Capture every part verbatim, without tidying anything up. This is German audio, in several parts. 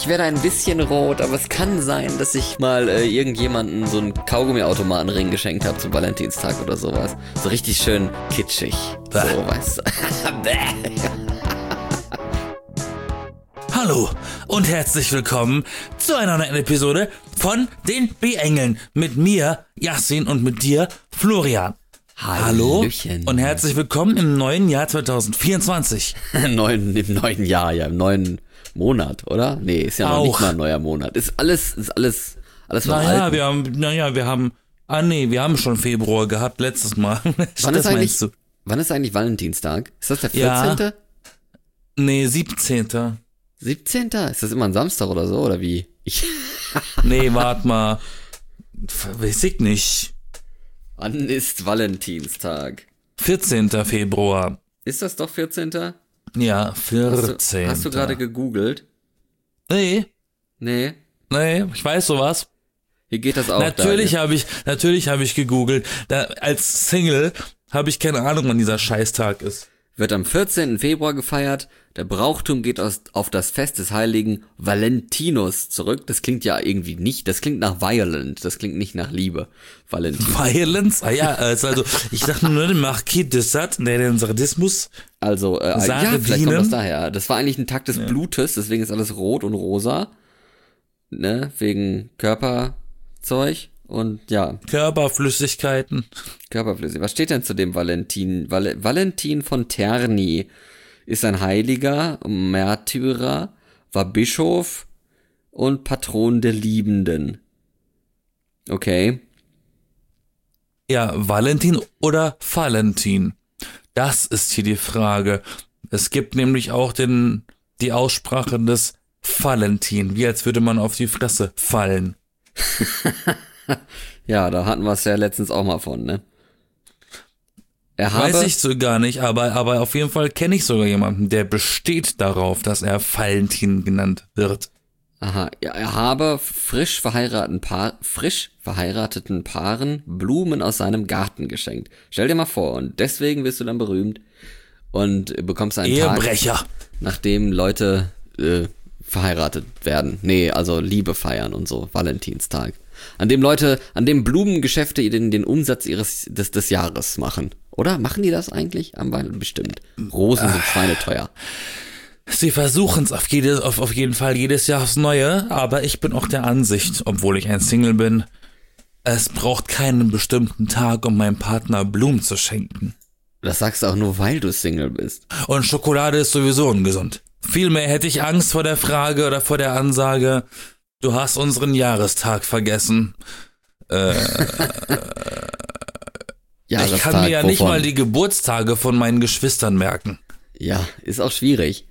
Ich werde ein bisschen rot, aber es kann sein, dass ich mal äh, irgendjemanden so einen Kaugummi-Automatenring geschenkt habe zum Valentinstag oder sowas. So richtig schön kitschig. So, weißt du. Hallo und herzlich willkommen zu einer neuen Episode von den B-Engeln. Mit mir, Yassin, und mit dir, Florian. Hallo Hallöchen. Und herzlich willkommen im neuen Jahr zwanzig vierundzwanzig. neuen, Im neuen Jahr, ja, im neuen Monat, oder? Nee, ist ja noch Auch. nicht mal ein neuer Monat. Ist alles, ist alles, alles vom Naja, Alten. wir haben, naja, wir haben, ah nee, wir haben schon Februar gehabt, letztes Mal. Wann Das ist eigentlich, meinst du? wann ist eigentlich Valentinstag? Ist das der Ja. vierzehnte? Nee, siebzehnten siebzehnte? Ist das immer ein Samstag oder so, oder wie? Ich, Nee, warte mal. Weiß ich nicht. wann ist Valentinstag? vierzehnten Februar. Ist das doch vierzehnte? Ja, Hast vierzehnten du, hast du gerade gegoogelt? Nee, Nee, nee, ich weiß sowas. hier geht das auch. Natürlich da, habe ich, natürlich habe ich gegoogelt. Da, als Single habe ich keine Ahnung, wann dieser Scheißtag ist. Wird am vierzehnten Februar gefeiert. Der Brauchtum geht aus, auf das Fest des heiligen Valentinus zurück. Das klingt ja irgendwie nicht, das klingt nach violent, das klingt nicht nach Liebe. Valentinus. Violence? Ah ja, also, also ich dachte nur, den Marquis de Sade, der den Sadismus. Also, äh, Sache ja, vielleicht dienen. kommt das daher. Das war eigentlich ein Tag des Blutes, deswegen ist alles rot und rosa. Ne, wegen Körperzeug und ja, Körperflüssigkeiten. Körperflüssig. Was steht denn zu dem Valentin? Val- Valentin von Terni ist ein Heiliger, Märtyrer, war Bischof und Patron der Liebenden. Okay. Ja, Valentin oder Valentin? Das ist hier die Frage. Es gibt nämlich auch den, die Aussprache des Valentin, wie als würde man auf die Fresse fallen. Ja, da hatten wir es ja letztens auch mal von, ne? Er habe, Weiß ich so gar nicht, aber, aber auf jeden Fall kenne ich sogar jemanden, der besteht darauf, dass er Valentin genannt wird. aha, ja, er habe frisch verheirateten Paar, frisch verheirateten Paaren Blumen aus seinem Garten geschenkt. Stell dir mal vor, und deswegen wirst du dann berühmt und bekommst einen Ehebrecher. Tag, nachdem Leute äh, verheiratet werden. Nee, also Liebe feiern und so, Valentinstag. An dem Leute, an dem Blumengeschäfte den, den Umsatz ihres des, des Jahres machen. Oder? Machen die das eigentlich? Am Weihnachten bestimmt. Rosen sind schweineteuer. Sie versuchen es auf, jede, auf, auf jeden Fall jedes Jahr aufs Neue, aber ich bin auch der Ansicht, obwohl ich ein Single bin, es braucht keinen bestimmten Tag, um meinem Partner Blumen zu schenken. Das sagst du auch nur, weil du Single bist. Und Schokolade ist sowieso ungesund. Vielmehr hätte ich Angst vor der Frage oder vor der Ansage, du hast unseren Jahrestag vergessen. Äh, Ja, ich das kann Tag, mir ja nicht wovon? mal die Geburtstage von meinen Geschwistern merken. Ja, ist auch schwierig.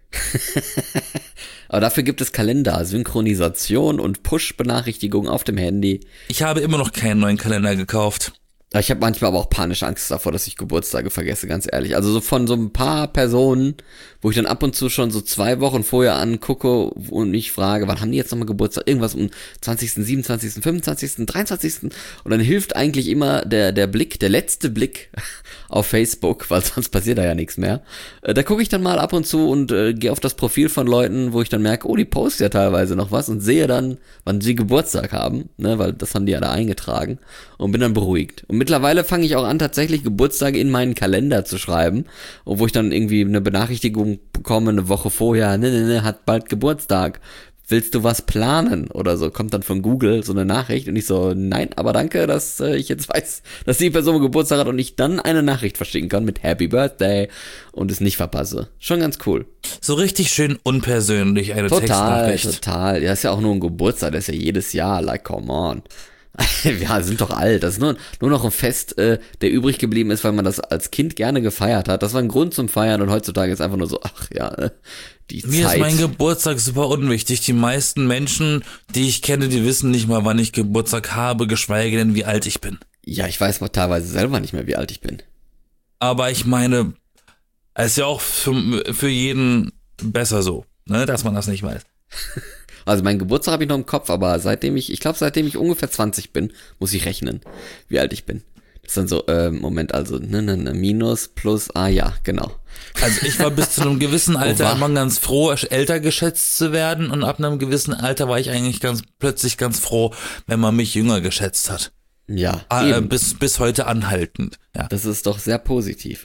Aber dafür gibt es Kalender, Synchronisation und Push-Benachrichtigungen auf dem Handy. Ich habe immer noch keinen neuen Kalender gekauft. Ich habe manchmal aber auch panische Angst davor, dass ich Geburtstage vergesse, ganz ehrlich. Also so von so ein paar Personen, wo ich dann ab und zu schon so zwei Wochen vorher angucke und mich frage, wann haben die jetzt nochmal Geburtstag? Irgendwas um zwanzigsten, siebenundzwanzigsten, fünfundzwanzigsten, dreiundzwanzigsten Und dann hilft eigentlich immer der der Blick, der letzte Blick auf Facebook, weil sonst passiert da ja nichts mehr. Äh, Da gucke ich dann mal ab und zu und äh, gehe auf das Profil von Leuten, wo ich dann merke, oh, die posten ja teilweise noch was und sehe dann, wann sie Geburtstag haben, ne, weil das haben die ja da eingetragen und bin dann beruhigt. Und mittlerweile fange ich auch an, tatsächlich Geburtstage in meinen Kalender zu schreiben, wo ich dann irgendwie eine Benachrichtigung bekomme, eine Woche vorher, ne, ne, ne, hat bald Geburtstag. Willst du was planen? Oder so, kommt dann von Google so eine Nachricht und ich so, nein, aber danke, dass äh, ich jetzt weiß, dass die Person Geburtstag hat und ich dann eine Nachricht verschicken kann mit Happy Birthday und es nicht verpasse. Schon ganz cool. So richtig schön unpersönlich, eine Total, Textnachricht. total. Ja, ist ja auch nur ein Geburtstag, das ist ja jedes Jahr, like, come on. Wir sind doch alt. Das ist nur, nur noch ein Fest, äh, der übrig geblieben ist, weil man das als Kind gerne gefeiert hat. Das war ein Grund zum Feiern und heutzutage ist einfach nur so, ach ja, äh, die Mir Zeit. ist mein Geburtstag super unwichtig. Die meisten Menschen, die ich kenne, die wissen nicht mal, wann ich Geburtstag habe, geschweige denn, wie alt ich bin. Ja, ich weiß mal teilweise selber nicht mehr, wie alt ich bin. Aber ich meine, es ist ja auch für, für jeden besser so, ne, dass man das nicht weiß. Also meinen Geburtstag habe ich noch im Kopf, aber seitdem ich, ich glaube, seitdem ich ungefähr zwanzig bin, muss ich rechnen, wie alt ich bin. Ist dann so, äh, Moment, also, ne, ne, ne, Minus, Plus, ah ja, genau. Also ich war bis zu einem gewissen Alter immer ganz froh, älter geschätzt zu werden und ab einem gewissen Alter war ich eigentlich ganz plötzlich ganz froh, wenn man mich jünger geschätzt hat. Ja, äh, bis, bis heute anhaltend. Ja. Das ist doch sehr positiv.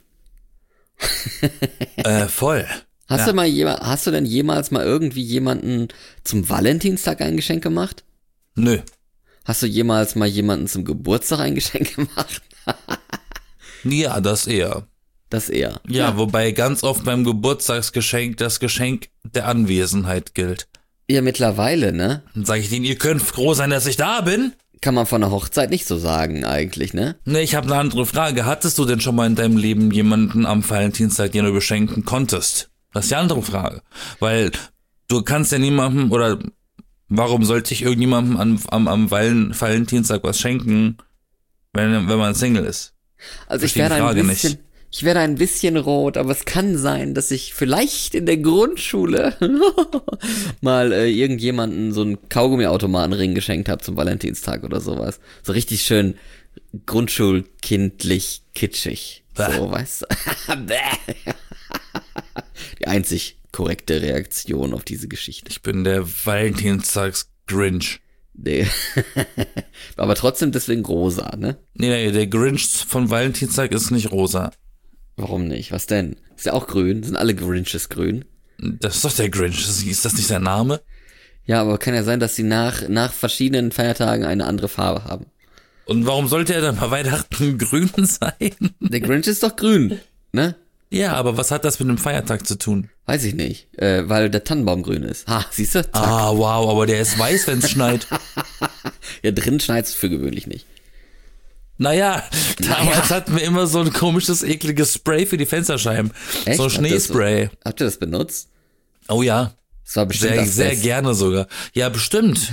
äh, voll. Hast ja. du mal jema- hast du denn jemals mal irgendwie jemanden zum Valentinstag ein Geschenk gemacht? Nö. Hast du jemals mal jemanden zum Geburtstag ein Geschenk gemacht? Ja, das eher. Das eher. Ja, ja, wobei ganz oft beim Geburtstagsgeschenk das Geschenk der Anwesenheit gilt. Ja, mittlerweile, ne? Dann sage ich denen, ihr könnt froh sein, dass ich da bin. Kann man von der Hochzeit nicht so sagen eigentlich, ne? Ne, ich habe eine andere Frage. Hattest du denn schon mal in deinem Leben jemanden am Valentinstag, den du beschenken konntest? Das ist die andere Frage. Weil du kannst ja niemandem, oder warum sollte ich irgendjemandem am, am, am Valentinstag was schenken, wenn, wenn man Single ist? Also ich werde ein bisschen, nicht. ich werde ein bisschen rot, aber es kann sein, dass ich vielleicht in der Grundschule mal äh, irgendjemanden so einen Kaugummiautomatenring geschenkt habe zum Valentinstag oder sowas. So richtig schön grundschulkindlich kitschig. Bäh. So, weißt du? Die einzig korrekte Reaktion auf diese Geschichte. Ich bin der Valentinstags-Grinch. Nee. Aber trotzdem deswegen rosa, ne? Nee, nee, der Grinch von Valentinstag ist nicht rosa. Warum nicht? Was denn? Ist ja auch grün. Sind alle Grinches grün? Das ist doch der Grinch. Ist das nicht sein Name? Ja, aber kann ja sein, dass sie nach, nach verschiedenen Feiertagen eine andere Farbe haben. Und warum sollte er dann bei Weihnachten grün sein? Der Grinch ist doch grün, ne? Ja, aber was hat das mit einem Feiertag zu tun? Weiß ich nicht, äh, weil der Tannenbaum grün ist. Ha, siehst du? Ah, wow, aber der ist weiß, wenn es schneit. Ja, drin schneit es für gewöhnlich nicht. Naja, damals naja. hatten wir immer so ein komisches, ekliges Spray für die Fensterscheiben. Echt? So ein Schneespray. Habt, habt ihr das benutzt? Oh ja. Das war bestimmt sehr, sehr gerne sogar. Ja, bestimmt.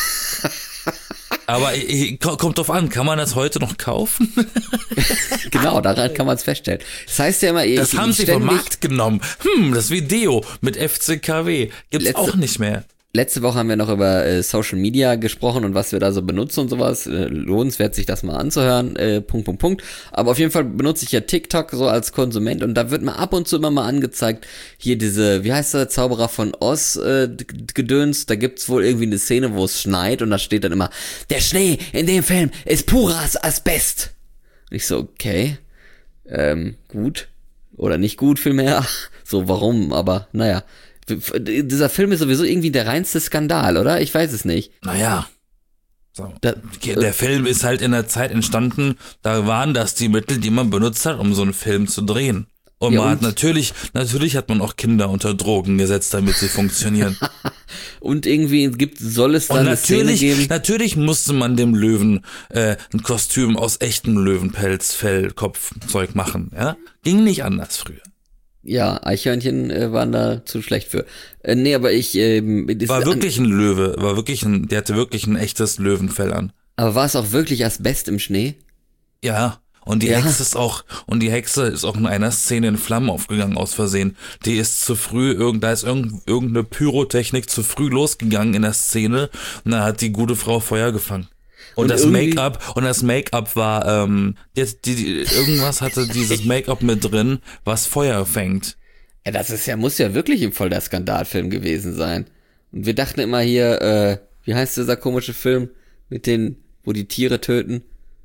Aber kommt drauf an, kann man das heute noch kaufen? Genau, daran kann man es feststellen. Das heißt ja immer, ich, das haben ich sie vom Markt genommen. Hm, das Video mit F C K W gibt's letzte, auch nicht mehr. Letzte Woche haben wir noch über äh, Social Media gesprochen und was wir da so benutzen und sowas. Äh, lohnenswert, sich das mal anzuhören. Äh, Punkt, Punkt, Punkt. Aber auf jeden Fall benutze ich ja TikTok so als Konsument und da wird mir ab und zu immer mal angezeigt, hier diese, wie heißt der, Zauberer von Oz äh, Gedöns, da gibt's wohl irgendwie eine Szene, wo es schneit und da steht dann immer, der Schnee in dem Film ist puras Asbest. Und ich so, okay, ähm, gut. Oder nicht gut vielmehr. So, warum? Aber, naja. Dieser Film ist sowieso irgendwie der reinste Skandal, oder? Ich weiß es nicht. Naja. So. Da, der Film ist halt in der Zeit entstanden, da waren das die Mittel, die man benutzt hat, um so einen Film zu drehen. Und ja, man und? hat natürlich, natürlich hat man auch Kinder unter Drogen gesetzt, damit sie funktionieren. Und irgendwie gibt, soll es dann und eine Szene geben? Natürlich musste man dem Löwen äh, ein Kostüm aus echtem Löwenpelz, Fell, Kopfzeug machen, ja? Ging nicht anders früher. Ja, Eichhörnchen äh, waren da zu schlecht für. Äh, nee, aber ich... Ähm, war wirklich ein Löwe, war wirklich ein, der hatte wirklich ein echtes Löwenfell an. Aber war es auch wirklich Asbest im Schnee? Ja, und die ja. Hexe ist auch, und die Hexe ist auch in einer Szene in Flammen aufgegangen aus Versehen. Die ist zu früh, irgend, da ist irgend, irgendeine Pyrotechnik zu früh losgegangen in der Szene und da hat die gute Frau Feuer gefangen. Und, und das Make-up, und das Make-up war, ähm, die, die, die, irgendwas hatte dieses Make-up mit drin, was Feuer fängt. Ja, das ist ja, muss ja wirklich voll der Skandalfilm gewesen sein. Und wir dachten immer hier, äh, wie heißt dieser komische Film mit den, wo die Tiere töten?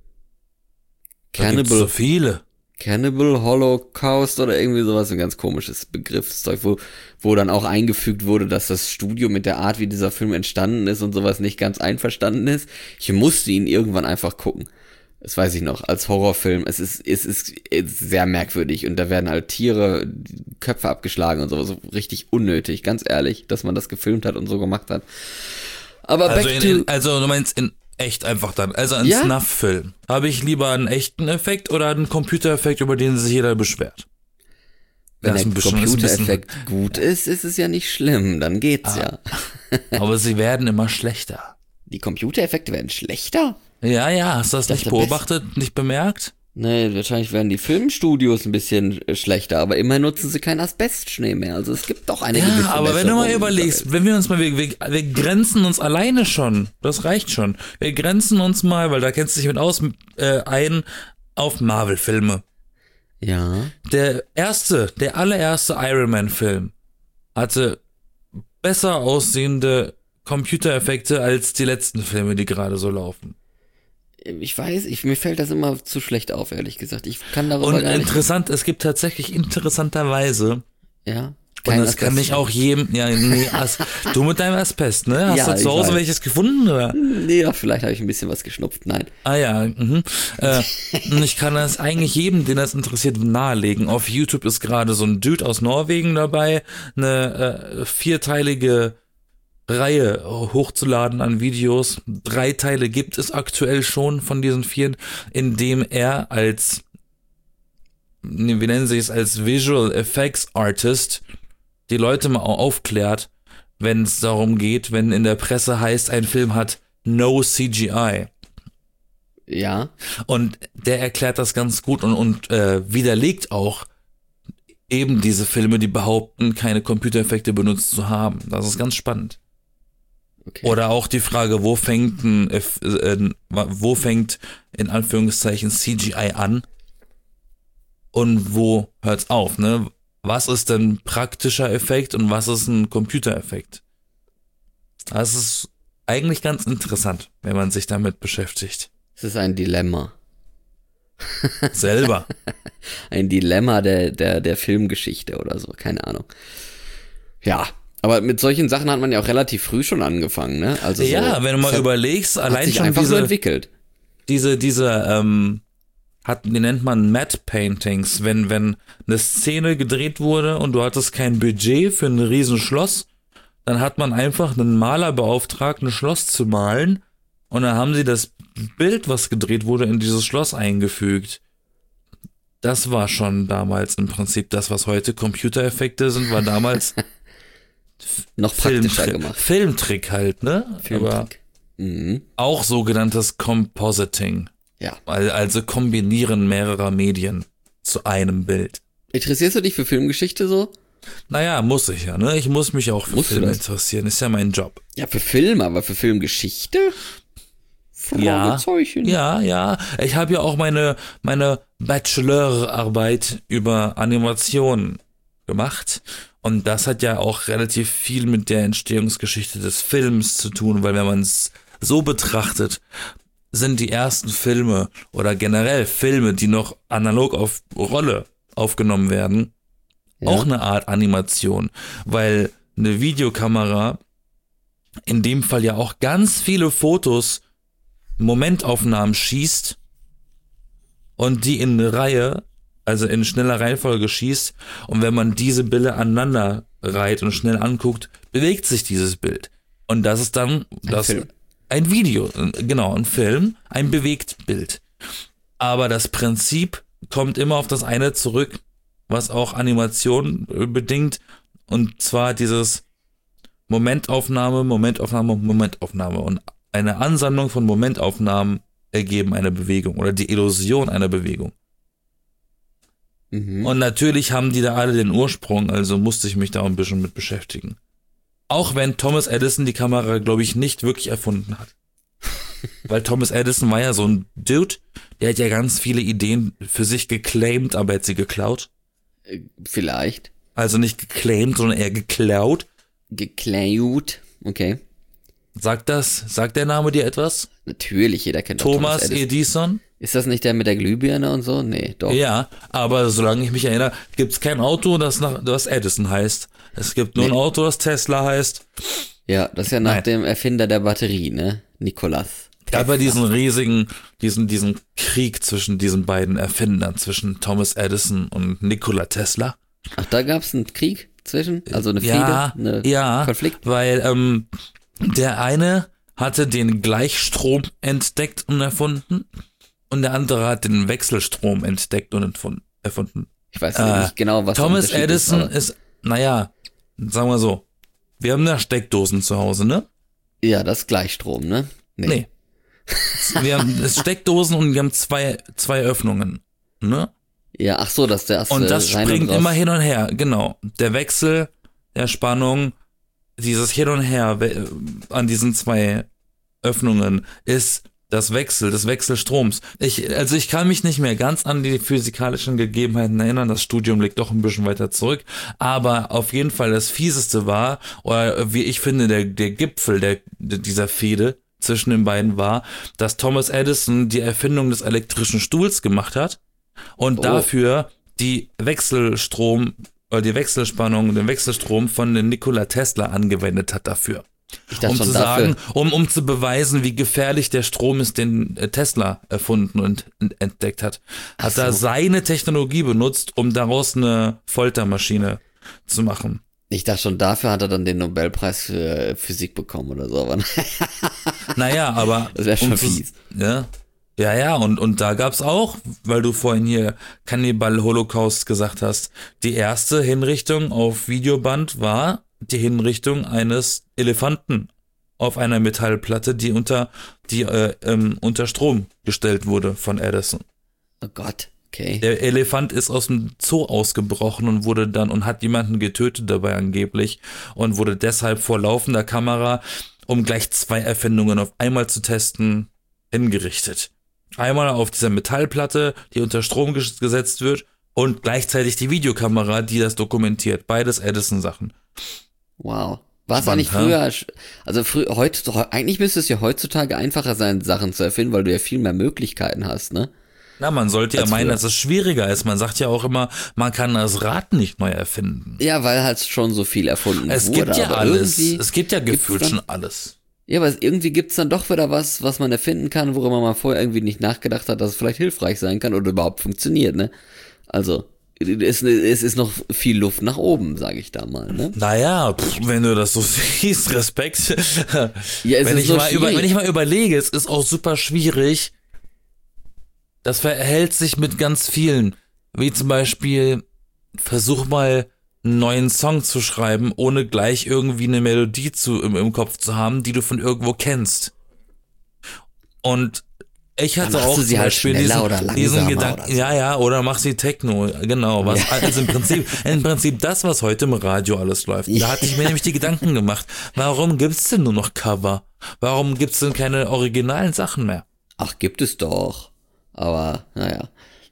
Cannibal. So viele. Cannibal Holocaust oder irgendwie sowas, ein ganz komisches Begriffszeug, wo, wo dann auch eingefügt wurde, dass das Studio mit der Art, wie dieser Film entstanden ist und sowas nicht ganz einverstanden ist. Ich musste ihn irgendwann einfach gucken. Das weiß ich noch, als Horrorfilm. Es ist, es ist, es ist sehr merkwürdig und da werden halt Tiere, Köpfe abgeschlagen und sowas, so richtig unnötig, ganz ehrlich, dass man das gefilmt hat und so gemacht hat. Aber also, back in, to in, also du meinst in echt einfach dann, also ein ja? Snuff-Film. Habe ich lieber einen echten Effekt oder einen Computereffekt, über den sich jeder beschwert? Wenn der Computereffekt gut ist, ist es ja nicht schlimm, dann geht's ah. ja. Aber sie werden immer schlechter. Die Computereffekte werden schlechter? Ja, ja, hast du das, das nicht beobachtet, Best. nicht bemerkt? Nee, wahrscheinlich werden die Filmstudios ein bisschen schlechter, aber immerhin nutzen sie keinen Asbestschnee mehr, also es gibt doch eine ja, gewisse aber wenn du mal überlegst, wenn wir uns mal, wir, wir, wir grenzen uns alleine schon, das reicht schon, wir grenzen uns mal, weil da kennst du dich mit aus, äh, ein, auf Marvel-Filme. Ja. Der erste, der allererste Iron Man-Film hatte besser aussehende Computereffekte als die letzten Filme, die gerade so laufen. Ich weiß, ich, mir fällt das immer zu schlecht auf, ehrlich gesagt. Ich kann darüber Und gar nicht... interessant, es gibt tatsächlich interessanterweise, Ja. und das kann ich auch jedem, ja, nee, As, du mit deinem Asbest, ne? Hast Ja, du zu Hause weiß. welches gefunden, oder? Nee, ja, vielleicht habe ich ein bisschen was geschnupft, nein. Ah ja, mhm. Äh, und ich kann das eigentlich jedem, den das interessiert, nahelegen. Auf YouTube ist gerade so ein Dude aus Norwegen dabei, eine äh, vierteilige Reihe hochzuladen an Videos. Drei Teile gibt es aktuell schon von diesen vier, in dem er als, wie nennen sie es, als Visual Effects Artist die Leute mal aufklärt, wenn es darum geht, wenn in der Presse heißt, ein Film hat no C G I. Ja. Und der erklärt das ganz gut und, und äh, widerlegt auch eben diese Filme, die behaupten, keine Computereffekte benutzt zu haben. Das ist ganz spannend. Okay. Oder auch die Frage, wo fängt ein, äh, äh, wo fängt in Anführungszeichen C G I an und wo hört's auf, ne? Was ist denn praktischer Effekt und was ist ein Computereffekt? Das ist eigentlich ganz interessant, wenn man sich damit beschäftigt. Es ist ein Dilemma. Selber. Ein Dilemma der, der, der Filmgeschichte oder so, keine Ahnung. Ja, aber mit solchen Sachen hat man ja auch relativ früh schon angefangen, ne? Also Ja, so, wenn du mal hat, überlegst, hat allein sich schon einfach so diese, entwickelt. diese, diese, ähm, hat, die nennt man Matte Paintings, wenn, wenn eine Szene gedreht wurde und du hattest kein Budget für ein riesen Schloss, dann hat man einfach einen Maler beauftragt, ein Schloss zu malen und dann haben sie das Bild, was gedreht wurde, in dieses Schloss eingefügt. Das war schon damals im Prinzip das, was heute Computereffekte sind, war damals Noch praktischer Filmtrick, gemacht. Filmtrick halt, ne? Filmtrick. Aber Mhm. auch sogenanntes Compositing. Ja. Also kombinieren mehrerer Medien zu einem Bild. Interessierst du dich für Filmgeschichte so? Naja, muss ich ja, ne? Ich muss mich auch für Musst du Filme das? interessieren. Ist ja mein Job. Ja, für Filme, aber für Filmgeschichte? Ja, Fragezeichen. ja, ja. Ich habe ja auch meine, meine Bachelorarbeit über Animation gemacht. Und das hat ja auch relativ viel mit der Entstehungsgeschichte des Films zu tun, weil wenn man es so betrachtet, sind die ersten Filme oder generell Filme, die noch analog auf Rolle aufgenommen werden, Ja. auch eine Art Animation, weil eine Videokamera in dem Fall ja auch ganz viele Fotos, Momentaufnahmen schießt und die in eine Reihe, also in schneller Reihenfolge schießt, und wenn man diese Bilder aneinander reiht und schnell anguckt, bewegt sich dieses Bild. Und das ist dann das Film. ein Video, genau, ein Film, ein Bewegtbild. Aber das Prinzip kommt immer auf das eine zurück, was auch Animation bedingt, und zwar dieses Momentaufnahme, Momentaufnahme, Momentaufnahme. Und eine Ansammlung von Momentaufnahmen ergeben eine Bewegung oder die Illusion einer Bewegung. Mhm. Und natürlich haben die da alle den Ursprung, also musste ich mich da ein bisschen mit beschäftigen. Auch wenn Thomas Edison die Kamera, glaube ich, nicht wirklich erfunden hat. Weil Thomas Edison war ja so ein Dude, der hat ja ganz viele Ideen für sich geclaimed, aber er hat sie geklaut. Äh, Vielleicht. Also nicht geclaimed, sondern eher geklaut. Geklaut. Okay. Sagt das, sagt der Name dir etwas? Natürlich, jeder kennt auch Thomas Edison. Edison? Ist das nicht der mit der Glühbirne und so? Nee, doch. Ja, aber solange ich mich erinnere, gibt es kein Auto, das nach das Edison heißt. Es gibt nur Nee. ein Auto, das Tesla heißt. Ja, das ist ja nach Nein. dem Erfinder der Batterie, ne? Nikolas. Gab ja diesen riesigen, diesen, diesen Krieg zwischen diesen beiden Erfindern, zwischen Thomas Edison und Nikola Tesla. Ach, da gab's einen Krieg zwischen? Also eine Fehde? Ja, eine ja, Konflikt? weil ähm, der eine hatte den Gleichstrom entdeckt und erfunden und der andere hat den Wechselstrom entdeckt und entfun- erfunden. Ich weiß Äh, nicht genau, was der Thomas Unterschied Edison ist, ist, naja, sagen wir so, wir haben ja Steckdosen zu Hause, ne? aber- Ja, das ist Gleichstrom, ne? Nee. Wir haben es Steckdosen und wir haben zwei, zwei Öffnungen, ne? Ja, ach so, dass der Und das rein springt raus- immer hin und her, genau. Der Wechsel der Spannung, dieses Hin und Her we- an diesen zwei Öffnungen ist Das Wechsel, des Wechselstroms. Ich, also ich kann mich nicht mehr ganz an die physikalischen Gegebenheiten erinnern. Das Studium liegt doch ein bisschen weiter zurück. Aber auf jeden Fall das Fieseste war, oder wie ich finde, der, der Gipfel der, dieser Fehde zwischen den beiden war, dass Thomas Edison die Erfindung des elektrischen Stuhls gemacht hat und oh. dafür die Wechselstrom, oder die Wechselspannung, den Wechselstrom von den Nikola Tesla angewendet hat dafür. Um zu sagen, um, um zu beweisen, wie gefährlich der Strom ist, den Tesla erfunden und entdeckt hat, hat so. er seine Technologie benutzt, um daraus eine Foltermaschine zu machen. Ich dachte schon, dafür hat er dann den Nobelpreis für Physik bekommen oder so. Aber naja, aber das wäre schon um fies. Zu, ja, ja, ja, und, und da gab's auch, weil du vorhin hier Kannibal-Holocaust gesagt hast, die erste Hinrichtung auf Videoband war die Hinrichtung eines Elefanten auf einer Metallplatte, die unter die äh, ähm, unter Strom gestellt wurde von Edison. Oh Gott, okay. Der Elefant ist aus dem Zoo ausgebrochen und wurde dann und hat jemanden getötet dabei angeblich und wurde deshalb vor laufender Kamera, um gleich zwei Erfindungen auf einmal zu testen, hingerichtet. Einmal auf dieser Metallplatte, die unter Strom ges- gesetzt wird und gleichzeitig die Videokamera, die das dokumentiert. Beides Edison-Sachen. Wow. War es eigentlich früher, also früher, heute, eigentlich müsste es ja heutzutage einfacher sein, Sachen zu erfinden, weil du ja viel mehr Möglichkeiten hast, ne? Na, man sollte ja Als meinen, früher. dass es schwieriger ist. Man sagt ja auch immer, man kann das Rad nicht neu erfinden. Ja, weil halt schon so viel erfunden Es wurde. gibt ja aber alles. irgendwie Es gibt ja gefühlt dann- schon alles. Ja, aber irgendwie gibt's dann doch wieder was, was man erfinden kann, worüber man vorher irgendwie nicht nachgedacht hat, dass es vielleicht hilfreich sein kann oder überhaupt funktioniert, ne? Also, es, es ist noch viel Luft nach oben, sage ich da mal, ne? Naja, pff, wenn du das so siehst, Respekt. Ja, es wenn, ist ich so mal über, schwierig. wenn ich mal überlege, es ist auch super schwierig. Das verhält sich mit ganz vielen. Wie zum Beispiel, versuch mal einen neuen Song zu schreiben, ohne gleich irgendwie eine Melodie zu, im, im Kopf zu haben, die du von irgendwo kennst. Und ich hatte Dann machst auch du sie zum halt Beispiel schneller diesen, oder langsamer diesen Gedanken, oder so. ja, ja, oder mach sie Techno, genau, was, Ja. also im Prinzip, im Prinzip das, was heute im Radio alles läuft. Da hatte ich mir nämlich die Gedanken gemacht, warum gibt's denn nur noch Cover? Warum gibt's denn keine originalen Sachen mehr? Ach, gibt es doch. Aber, naja.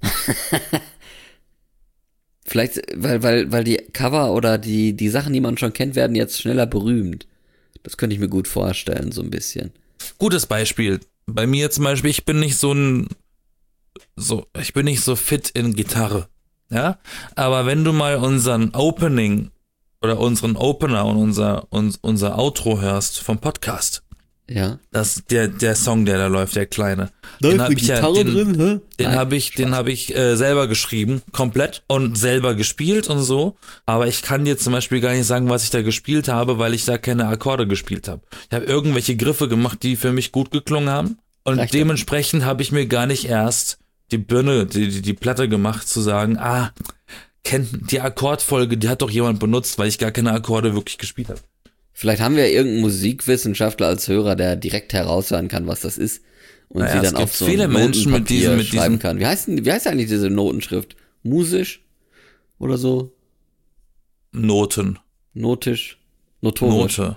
Vielleicht, weil, weil, weil die Cover oder die, die Sachen, die man schon kennt, werden jetzt schneller berühmt. Das könnte ich mir gut vorstellen, so ein bisschen. Gutes Beispiel. Bei mir zum Beispiel, ich bin nicht so ein, so, ich bin nicht so fit in Gitarre, ja. Aber wenn du mal unseren Opening oder unseren Opener und unser, uns, unser Outro hörst vom Podcast, Ja. das, der, der Song, der da läuft, der kleine, den habe ich ja, den, drin, hä? den habe ich, den habe ich äh, selber geschrieben, komplett und selber gespielt und so. Aber ich kann dir zum Beispiel gar nicht sagen, was ich da gespielt habe, weil ich da keine Akkorde gespielt habe. Ich habe irgendwelche Griffe gemacht, die für mich gut geklungen haben. Und Reicht dementsprechend habe ich mir gar nicht erst die Birne, die, die, die Platte gemacht, zu sagen, ah, kennt die Akkordfolge, die hat doch jemand benutzt, weil ich gar keine Akkorde wirklich gespielt habe. Vielleicht haben wir ja irgendeinen Musikwissenschaftler als Hörer, der direkt heraushören kann, was das ist. Und Naja, sie es dann gibt auf so viele ein Menschen mit Notenpapier diesem- mit schreiben diesem- kann. Wie heißt denn, wie heißt eigentlich diese Notenschrift? Musisch? Oder so? Noten. Notisch? Notorisch? Note.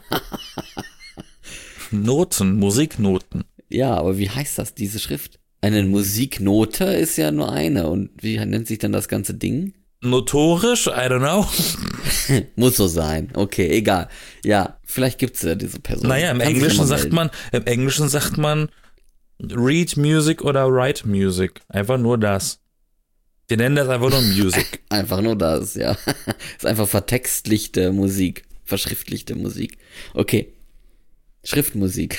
Noten, Musiknoten. Ja, aber wie heißt das, diese Schrift? Eine Musiknote ist ja nur eine. Und wie nennt sich dann das ganze Ding? Notorisch? I don't know. Muss so sein. Okay, egal. Ja, vielleicht gibt's ja diese Person. Naja, im Kann sich Englischen ja mal sagt melden. man, im Englischen sagt man Read Music oder Write Music. Einfach nur das. Die nennen das einfach nur Music. Einfach nur das, ja. Ist einfach vertextlichte Musik. Verschriftlichte Musik. Okay. Schriftmusik.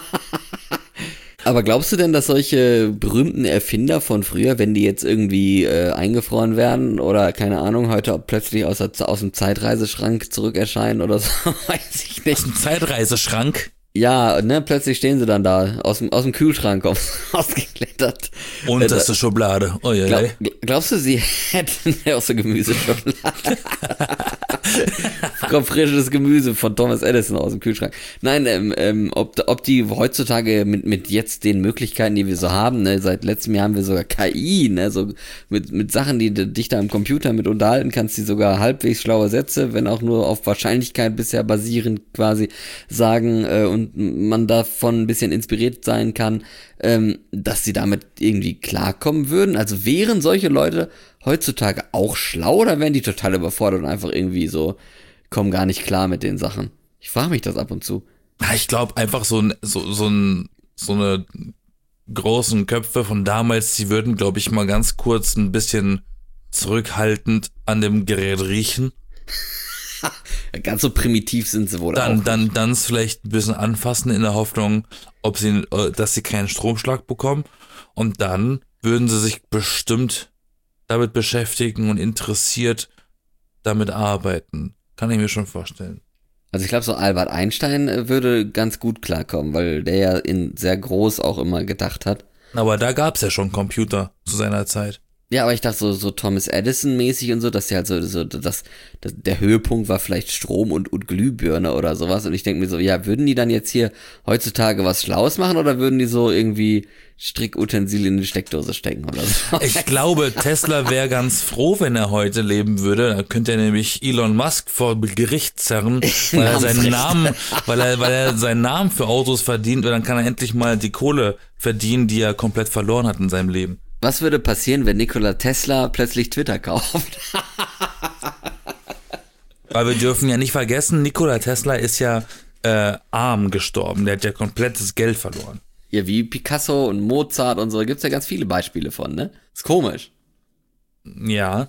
Aber glaubst du denn, dass solche berühmten Erfinder von früher, wenn die jetzt irgendwie äh, eingefroren werden oder keine Ahnung, heute plötzlich aus, der, aus dem Zeitreiseschrank zurückerscheinen oder so, weiß ich nicht. Aus dem Zeitreiseschrank. Ja, ne, plötzlich stehen sie dann da, aus dem, aus dem Kühlschrank aus, ausgeklettert. Äh, Unterste Schublade. Oh, ja, Glaub, ja. glaubst du, sie hätten aus der Gemüseschublade? Kommt frisches Gemüse von Thomas Edison aus dem Kühlschrank. Nein, ähm, ähm, ob, ob die heutzutage mit, mit jetzt den Möglichkeiten, die wir so haben, ne, seit letztem Jahr haben wir sogar K I, ne, so mit, mit Sachen, die du dich da im Computer mit unterhalten kannst, die sogar halbwegs schlaue Sätze, wenn auch nur auf Wahrscheinlichkeit bisher basierend quasi sagen äh, und man davon ein bisschen inspiriert sein kann, ähm, dass sie damit irgendwie klarkommen würden. Also wären solche Leute heutzutage auch schlau oder wären die total überfordert und einfach irgendwie so, kommen gar nicht klar mit den Sachen? Ich frage mich das ab und zu. Ich glaube einfach so ein, so, so ein, so eine großen Köpfe von damals, die würden, glaube ich, mal ganz kurz ein bisschen zurückhaltend an dem Gerät riechen. Ganz so primitiv sind sie wohl dann, auch. Dann, dann es vielleicht ein bisschen anfassen in der Hoffnung, ob sie, dass sie keinen Stromschlag bekommen. Und dann würden sie sich bestimmt damit beschäftigen und interessiert damit arbeiten. Kann ich mir schon vorstellen. Also ich glaube, so Albert Einstein würde ganz gut klarkommen, weil der ja in sehr groß auch immer gedacht hat. Aber da gab's ja schon Computer zu seiner Zeit. Ja, aber ich dachte so, so Thomas Edison mäßig und so, dass die halt so, so das, das, der Höhepunkt war vielleicht Strom und, und Glühbirne oder sowas. Und ich denke mir so, ja, würden die dann jetzt hier heutzutage was Schlaues machen oder würden die so irgendwie Strickutensilien in die Steckdose stecken oder so? Ich glaube, Tesla wäre ganz froh, wenn er heute leben würde. Da könnte er nämlich Elon Musk vor Gericht zerren, weil er seinen Namen, weil er, weil er seinen Namen für Autos verdient, weil dann kann er endlich mal die Kohle verdienen, die er komplett verloren hat in seinem Leben. Was würde passieren, wenn Nikola Tesla plötzlich Twitter kauft? Weil wir dürfen ja nicht vergessen, Nikola Tesla ist ja äh, arm gestorben. Der hat ja komplettes Geld verloren. Ja, wie Picasso und Mozart und so, da gibt's ja ganz viele Beispiele von, ne? Ist komisch. Ja.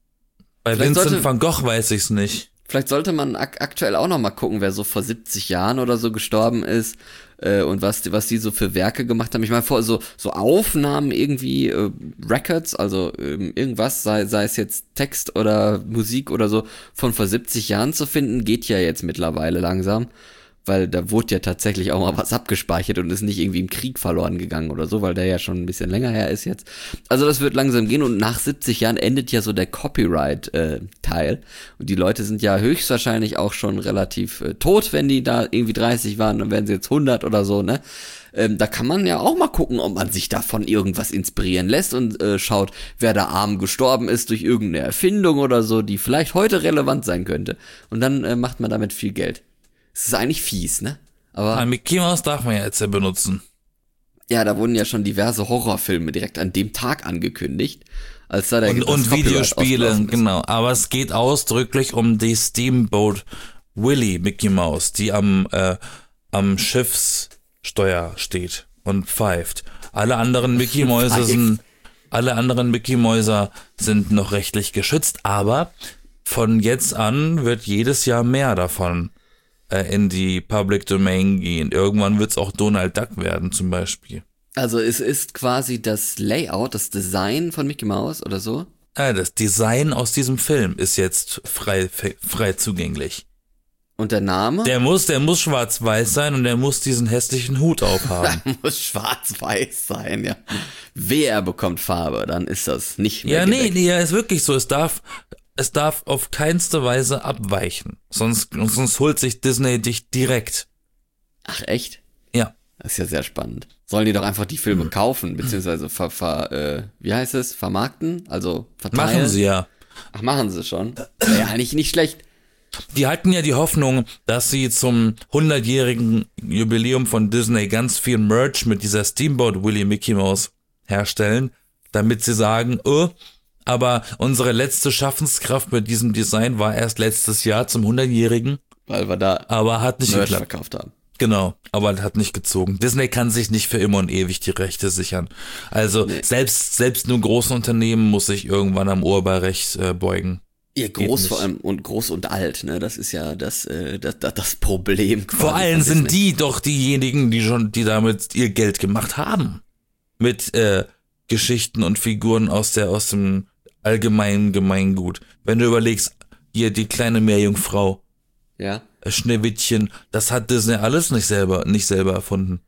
Bei Vielleicht Vincent sollte- van Gogh weiß ich's nicht. Vielleicht sollte man ak- aktuell auch noch mal gucken, wer so vor siebzig Jahren oder so gestorben ist äh, und was die, was die so für Werke gemacht haben. Ich meine, vor so so Aufnahmen irgendwie, äh, Records, also ähm, irgendwas, sei, sei es jetzt Text oder Musik oder so, von vor siebzig Jahren zu finden, geht ja jetzt mittlerweile langsam. Weil da wurde ja tatsächlich auch mal was abgespeichert und ist nicht irgendwie im Krieg verloren gegangen oder so, weil der ja schon ein bisschen länger her ist jetzt. Also das wird langsam gehen und nach siebzig Jahren endet ja so der Copyright-Teil. Äh, und die Leute sind ja höchstwahrscheinlich auch schon relativ äh, tot, wenn die da irgendwie dreißig waren, dann werden sie jetzt hundert oder so, ne? Ähm, da kann man ja auch mal gucken, ob man sich davon irgendwas inspirieren lässt und äh, schaut, wer da arm gestorben ist durch irgendeine Erfindung oder so, die vielleicht heute relevant sein könnte. Und dann äh, macht man damit viel Geld. Es ist eigentlich fies, ne? Aber Ah, Mickey Mouse darf man ja jetzt ja benutzen. ja, da wurden ja schon diverse Horrorfilme direkt an dem Tag angekündigt, als da der Und, das und Copyright Videospiele, ausgelaufen ist. genau. Aber es geht ausdrücklich um die Steamboat Willie Mickey Mouse, die am, äh, am Schiffssteuer steht und pfeift. Alle anderen Mickey Mäuse Pfeift. sind, alle anderen Mickey Mäuser sind noch rechtlich geschützt, aber von jetzt an wird jedes Jahr mehr davon äh, in die Public Domain gehen. Irgendwann wird es auch Donald Duck werden zum Beispiel. Also es ist quasi das Layout, das Design von Mickey Mouse oder so. Äh, das Design aus diesem Film ist jetzt frei, frei zugänglich. Und der Name? Der muss, der muss schwarz-weiß sein und der muss diesen hässlichen Hut aufhaben. muss schwarz-weiß sein, ja. Wer bekommt Farbe, dann ist das nicht mehr Ja, nee, gedeckt. nee, ja, ist wirklich so. Es darf, es darf auf keinste Weise abweichen. Sonst, sonst holt sich Disney dich direkt. Ach, echt? Ja. Das ist ja sehr spannend. Sollen die doch einfach die Filme kaufen, beziehungsweise ver, ver äh, wie heißt es, vermarkten? Also verteilen? Machen sie ja. Ach, machen sie schon. Ja, eigentlich nicht schlecht. Die hatten ja die Hoffnung, dass sie zum hundertjährigen Jubiläum von Disney ganz viel Merch mit dieser Steamboat Willie Mickey Mouse herstellen, damit sie sagen, oh, aber unsere letzte Schaffenskraft mit diesem Design war erst letztes Jahr zum hundertjährigen, Weil wir da aber hat nicht Merch geklappt. verkauft haben. Genau, aber hat nicht gezogen. Disney kann sich nicht für immer und ewig die Rechte sichern. Also Nee. selbst selbst nur große Unternehmen muss sich irgendwann am Urheberrecht äh, beugen. Ja, groß nicht. vor allem und groß und alt, ne? Das ist ja das, äh, das, das, das Problem. quasi Vor allem von sind Disney. die doch diejenigen, die schon, die damit ihr Geld gemacht haben. Mit äh, Geschichten und Figuren aus der aus dem allgemeinen Gemeingut. Wenn du überlegst, hier die kleine Meerjungfrau, Ja. äh, Schneewittchen, das hat Disney alles nicht selber nicht selber erfunden.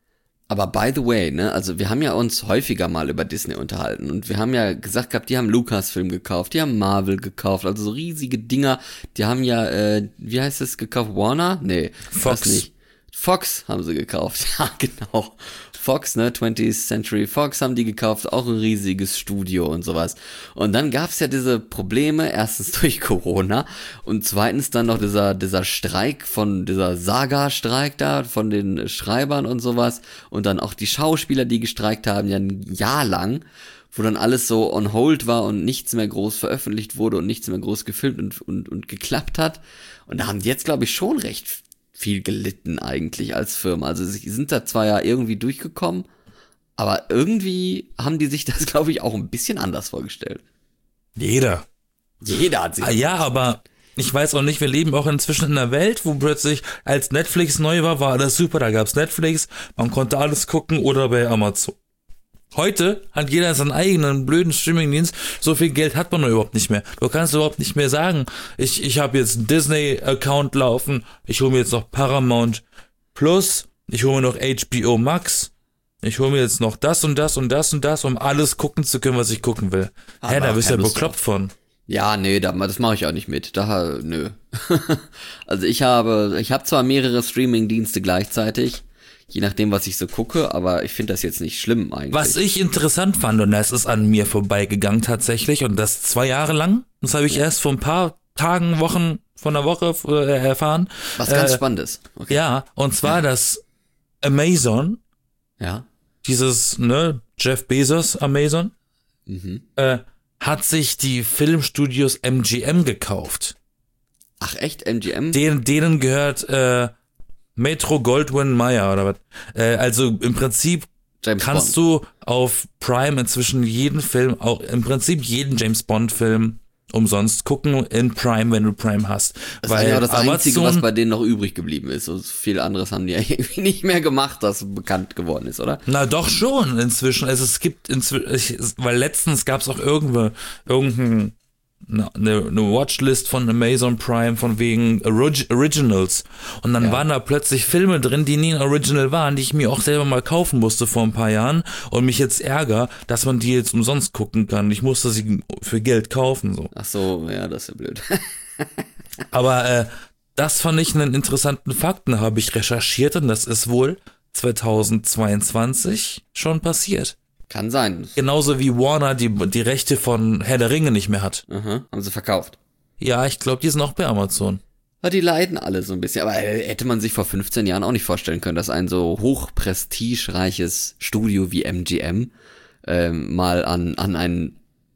Aber by the way, ne, also wir haben ja uns häufiger mal über Disney unterhalten und wir haben ja gesagt gehabt, die haben Lucasfilm gekauft, die haben Marvel gekauft, also so riesige Dinger, die haben ja, äh, wie heißt es, gekauft? Warner? Nee, Fox. das nicht. Fox haben sie gekauft, ja genau. Fox, ne, twentieth Century Fox haben die gekauft, auch ein riesiges Studio und sowas. Und dann gab's ja diese Probleme, erstens durch Corona und zweitens dann noch dieser dieser Streik von, dieser Saga-Streik da, von den Schreibern und sowas und dann auch die Schauspieler, die gestreikt haben, ja ein Jahr lang, wo dann alles so on hold war und nichts mehr groß veröffentlicht wurde und nichts mehr groß gefilmt und, und, und geklappt hat. Und da haben die jetzt, glaube ich, schon recht viel gelitten eigentlich als Firma. Also sie sind da zwar ja irgendwie durchgekommen, aber irgendwie haben die sich das, glaube ich, auch ein bisschen anders vorgestellt. Jeder. Jeder hat sich... Ah, ja, aber ich weiß auch nicht, wir leben auch inzwischen in einer Welt, wo plötzlich, als Netflix neu war, war alles super, da gab's Netflix, man konnte alles gucken oder bei Amazon. Heute hat jeder seinen eigenen blöden Streamingdienst, so viel Geld hat man nur überhaupt nicht mehr. Du kannst überhaupt nicht mehr sagen, ich ich habe jetzt einen Disney-Account laufen, ich hole mir jetzt noch Paramount Plus, ich hole mir noch H B O Max, ich hole mir jetzt noch das und das und das und das, um alles gucken zu können, was ich gucken will. Hä, da bist du ja bekloppt von. Ja, nee, da, das mache ich auch nicht mit. Da, nö. Also ich habe, ich habe zwar mehrere Streaming-Dienste gleichzeitig, je nachdem, was ich so gucke, aber ich finde das jetzt nicht schlimm eigentlich. Was ich interessant fand, und das ist an mir vorbeigegangen tatsächlich, und das zwei Jahre lang, das habe ich ja. erst vor ein paar Tagen, Wochen, von der Woche äh, erfahren. Was ganz äh, Spannendes. Okay. Ja, und zwar ja. das Amazon, ja. dieses, ne, Jeff Bezos Amazon, mhm. äh, hat sich die Filmstudios M G M gekauft. Ach echt, M G M? Den, denen gehört, äh, Metro Goldwyn Mayer oder was. Äh, also im Prinzip James kannst Bond. du auf Prime inzwischen jeden Film, auch im Prinzip jeden James Bond Film umsonst gucken in Prime, wenn du Prime hast. Das Weil ist ja auch das Amazon, Einzige, was bei denen noch übrig geblieben ist. So viel anderes haben die ja irgendwie nicht mehr gemacht, das bekannt geworden ist, oder? Na doch schon inzwischen. Also es gibt inzwischen, weil letztens gab es auch irgendwo irgendein eine, eine Watchlist von Amazon Prime von wegen Orig- Originals und dann ja. waren da plötzlich Filme drin, die nie ein Original waren, die ich mir auch selber mal kaufen musste vor ein paar Jahren und mich jetzt ärger, dass man die jetzt umsonst gucken kann. Ich musste sie für Geld kaufen. So. Ach so, ja, das ist ja blöd. Aber äh, das fand ich einen interessanten Fakt, da habe ich recherchiert und das ist wohl zweitausendzweiundzwanzig schon passiert. Kann sein. Genauso wie Warner die, die Rechte von Herr der Ringe nicht mehr hat. Aha, haben sie verkauft. Ja, ich glaube, die sind auch bei Amazon. Ja, die leiden alle so ein bisschen. Aber hätte man sich vor fünfzehn Jahren auch nicht vorstellen können, dass ein so hochprestigereiches Studio wie M G M ähm, mal an, an ein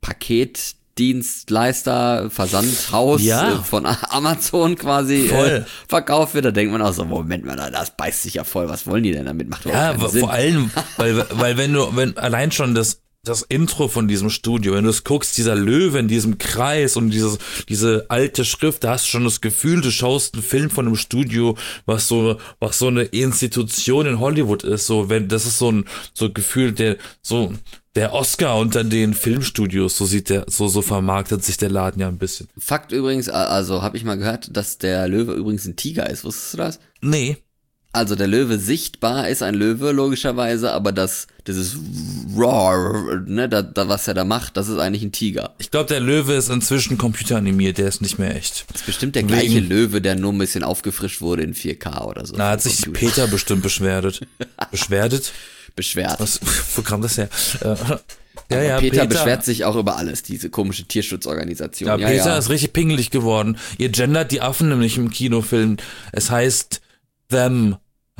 Paketdienstleister, Versandhaus ja. äh, von Amazon quasi Voll. äh, verkauft wird. Da denkt man auch so, Moment mal, das beißt sich ja voll. Was wollen die denn damit? Macht Ja, überhaupt keinen Sinn. vor allem, weil, weil wenn du, wenn allein schon das das Intro von diesem Studio, wenn du es guckst, dieser Löwe in diesem Kreis und dieses, diese alte Schrift, da hast du schon das Gefühl, du schaust einen Film von einem Studio, was so, was so eine Institution in Hollywood ist, so, wenn, das ist so ein, so ein Gefühl, der, so, der Oscar unter den Filmstudios, so sieht der, so, so vermarktet sich der Laden ja ein bisschen. Fakt übrigens, also habe ich mal gehört, dass der Löwe übrigens ein Tiger ist. Wusstest du das? Nee. Also der Löwe sichtbar ist ein Löwe, logischerweise, aber das, dieses Roar, ne, da, da, was er da macht, das ist eigentlich ein Tiger. Ich glaube, der Löwe ist inzwischen computeranimiert, der ist nicht mehr echt. Das ist bestimmt der Wegen- gleiche Löwe, der nur ein bisschen aufgefrischt wurde in vier K oder so. Da hat sich Computer. Peter bestimmt beschwerdet. Beschwerdet? beschwert. Was, wo kam das her? Äh, Ja, Aber ja, Peter, Peter beschwert sich auch über alles, diese komische Tierschutzorganisation. Ja, Ja, Peter ja. ist richtig pingelig geworden. Ihr gendert die Affen nämlich im Kinofilm. Es heißt them.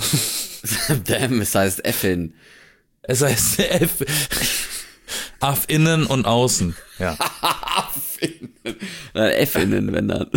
Damn, es heißt Effin. Es heißt F. Aff innen und außen. Ja. Nein, F-Innen, wenn dann.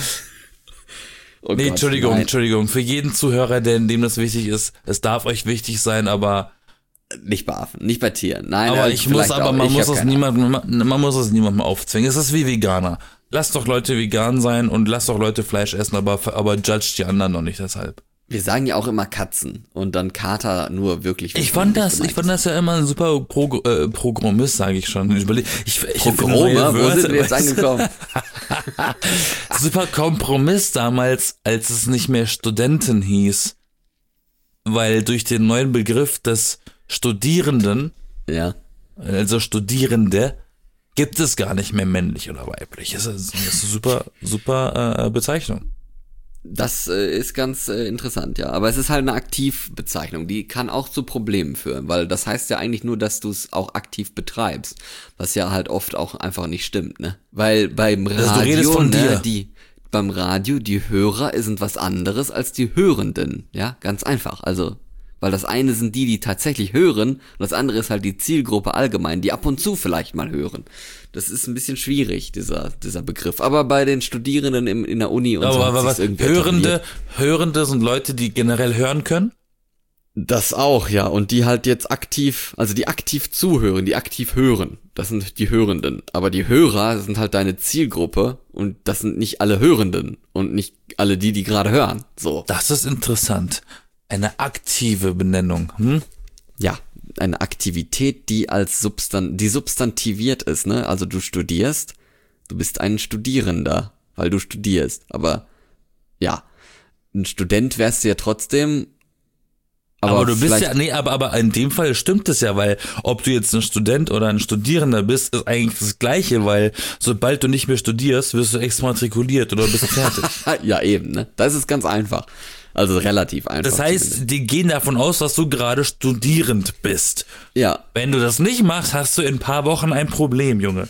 Oh Nee, Gott, Entschuldigung, nein. Entschuldigung. Für jeden Zuhörer, der, dem das wichtig ist, es darf euch wichtig sein, aber, Nicht bei Affen, nicht bei Tieren. Nein, aber äh, ich muss, vielleicht aber auch. man Ich muss hab es keine niemandem, man, man muss es niemandem aufzwingen. Es ist wie Veganer. Lasst doch Leute vegan sein und lasst doch Leute Fleisch essen, aber, aber judgt die anderen noch nicht deshalb. Wir sagen ja auch immer Katzen und dann Kater nur wirklich. Ich fand das, ich fand das ja immer ein super Pro, äh, Progromist, sage ich schon. Ich, überleg- ich, ich Pogrome, wo sind wir jetzt weißt du? angekommen? Super Kompromiss damals, als es nicht mehr Studenten hieß. weil durch den neuen Begriff des Studierenden, Ja. also Studierende, gibt es gar nicht mehr männlich oder weiblich. Das ist, das ist eine super, super äh, Bezeichnung. Das äh, ist ganz äh, interessant, ja. Aber es ist halt eine Aktivbezeichnung. Die kann auch zu Problemen führen, weil das heißt ja eigentlich nur, dass du es auch aktiv betreibst. Was ja halt oft auch einfach nicht stimmt, ne? Weil beim Radio, Also du redest von ne, dir. die, beim Radio, die Hörer sind was anderes als die Hörenden, ja? Ganz einfach. Also, weil das eine sind die, die tatsächlich hören, und das andere ist halt die Zielgruppe allgemein, die ab und zu vielleicht mal hören. Das ist ein bisschen schwierig, dieser, dieser Begriff. Aber bei den Studierenden im, in der Uni und Aber, so hat aber sich's was, irgendwie Hörende, etabliert. Hörende sind Leute, die generell hören können? Das auch, ja. Und die halt jetzt aktiv, also die aktiv zuhören, die aktiv hören. Das sind die Hörenden. Aber die Hörer sind halt deine Zielgruppe und das sind nicht alle Hörenden und nicht alle die, die gerade hören. So. Das ist interessant. Eine aktive Benennung. Hm? Ja, eine Aktivität, die als Substan, die substantiviert ist, ne? Also du studierst, du bist ein Studierender, weil du studierst. Aber ja, ein Student wärst du ja trotzdem. Aber, Aber du bist vielleicht- ja, nee, aber, aber in dem Fall stimmt es ja, weil ob du jetzt ein Student oder ein Studierender bist, ist eigentlich das Gleiche, weil sobald du nicht mehr studierst, wirst du exmatrikuliert oder bist fertig. Ja, eben, ne? Das ist ganz einfach. Also relativ einfach. Das heißt, zumindest. die gehen davon aus, dass du gerade studierend bist. Ja, Wenn du das nicht machst, hast du in ein paar Wochen ein Problem, Junge.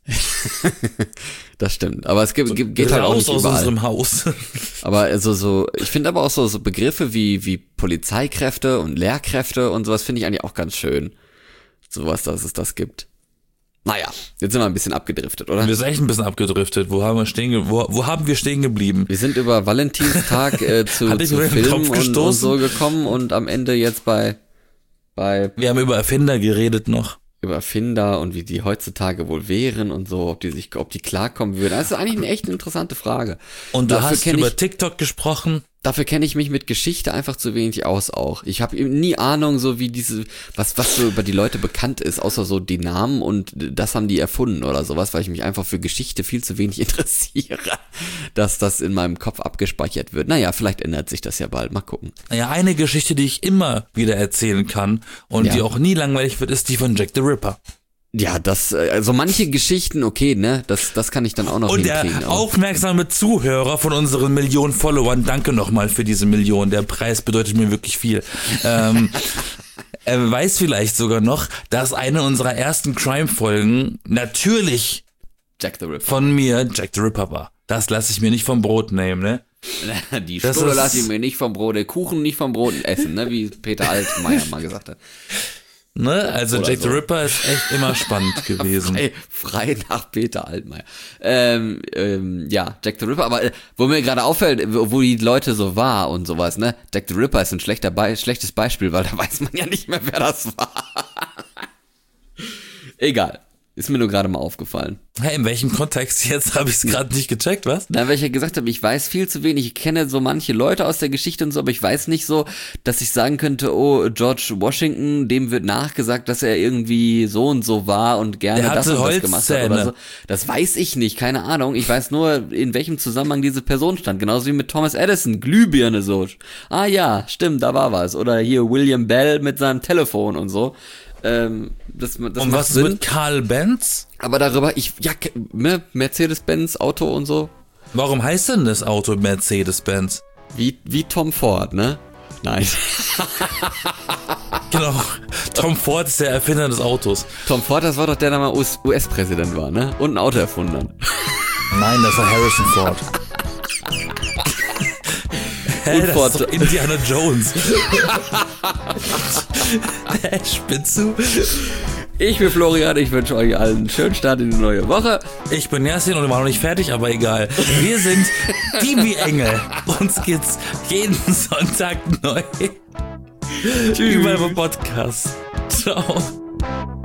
das stimmt. Aber es gibt, gibt geht halt auch Raus nicht aus überall. unserem Haus. Aber also so, ich finde aber auch so, so Begriffe wie, wie Polizeikräfte und Lehrkräfte und sowas finde ich eigentlich auch ganz schön. Sowas, dass es das gibt. Naja, jetzt sind wir ein bisschen abgedriftet, oder? Wir sind echt ein bisschen abgedriftet. Wo haben wir stehen, ge- wo, wo haben wir stehen geblieben? Wir sind über Valentinstag äh, zu, Hat dich zu über den Film Kopf und, und gestoßen? so gekommen und am Ende jetzt bei, bei Wir haben über Erfinder geredet noch. über Erfinder und wie die heutzutage wohl wären und so, ob die sich, ob die klarkommen würden. Das ist eigentlich eine echt interessante Frage. Und du Dafür hast kenn über ich- TikTok gesprochen. Dafür kenne ich mich mit Geschichte einfach zu wenig aus auch. Ich habe nie Ahnung, so wie diese, was, was so über die Leute bekannt ist, außer so die Namen und das haben die erfunden oder sowas, weil ich mich einfach für Geschichte viel zu wenig interessiere, dass das in meinem Kopf abgespeichert wird. Naja, vielleicht ändert sich das ja bald. Mal gucken. Ja, eine Geschichte, die ich immer wieder erzählen kann und Ja. die auch nie langweilig wird, ist die von Jack the Ripper. Ja, das, äh, also manche Geschichten, okay, ne, das, das kann ich dann auch noch Und der hinkriegen. aber- aufmerksame Zuhörer von unseren Millionen Followern, danke nochmal für diese Million, der Preis bedeutet mir wirklich viel. ähm, er weiß vielleicht sogar noch, dass eine unserer ersten Crime-Folgen natürlich Jack the Ripper. von mir Jack the Ripper war. Das lasse ich mir nicht vom Brot nehmen, ne? Die Das Stulle ist- lasse ich mir nicht vom Brot, den Kuchen nicht vom Brot essen, ne, wie Peter Altmaier mal gesagt hat. Ne? Also Oder Jack so. the Ripper ist echt immer spannend gewesen. Frei, frei nach Peter Altmaier. Ähm, ähm, ja, Jack the Ripper, aber äh, wo mir gerade auffällt, wo wo die Leute so war und sowas, ne? Jack the Ripper ist ein schlechter Be- schlechtes Beispiel, weil da weiß man ja nicht mehr, wer das war. Egal. Ist mir nur gerade mal aufgefallen. Hey, in welchem Kontext jetzt habe ich es gerade nicht gecheckt, was? Na, weil ich ja gesagt habe, ich weiß viel zu wenig. Ich kenne so manche Leute aus der Geschichte und so, aber ich weiß nicht so, dass ich sagen könnte, oh, George Washington, dem wird nachgesagt, dass er irgendwie so und so war und gerne Der das hatte und das gemacht hat oder Holzzähne. so. Das weiß ich nicht, keine Ahnung. Ich weiß nur, in welchem Zusammenhang diese Person stand. Genauso wie mit Thomas Edison, Glühbirne so. Ah ja, stimmt, da war was. Oder hier William Bell mit seinem Telefon und so. Ähm, das, das Und macht was ist Sinn. mit Karl Benz? Aber darüber, ich, ja, ke- ne, Mercedes-Benz, Auto und so. Warum heißt denn das Auto Mercedes-Benz? Wie, wie Tom Ford, ne? Nein. Genau. Tom Ford ist der Erfinder des Autos. Tom Ford, das war doch der, der mal U S-Präsident war, ne? Und ein Auto erfunden hat. Nein, das war Harrison Ford. Hä, das Ford. ist doch Indiana Jones. Hä, spinnst du? Ich bin Florian, ich wünsche euch allen einen schönen Start in die neue Woche. Ich bin Yasin und wir waren noch nicht fertig, aber egal. Wir sind die wie Engel. Uns geht's jeden Sonntag neu. Überall beim Podcast. Ciao.